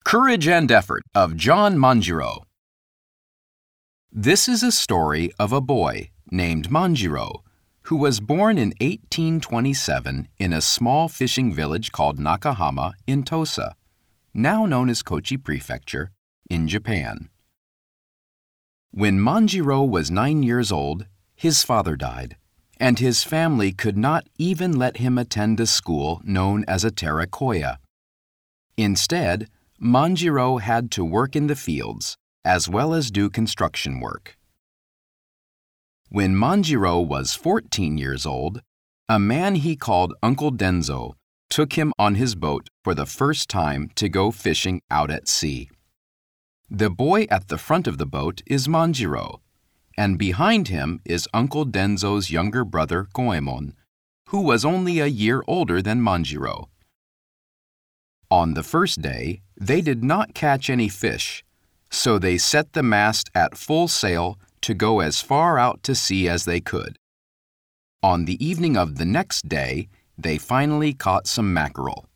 Courage and Effort of John Manjiro. This is a story of a boy named Manjiro who was born in 1827 in a small fishing village called Nakahama in Tosa, now known as Kochi Prefecture, in Japan. When Manjiro was 9 years old, his father died, and his family could not even let him attend a school known as a terakoya. Instead, Manjiro had to work in the fields, as well as do construction work. When Manjiro was 14 years old, a man he called Uncle Denzo took him on his boat for the first time to go fishing out at sea. The boy at the front of the boat is Manjiro, and behind him is Uncle Denzo's younger brother Goemon, who was only a year older than Manjiro. On the first day, they did not catch any fish, so they set the mast at full sail to go as far out to sea as they could. On the evening of the next day, they finally caught some mackerel.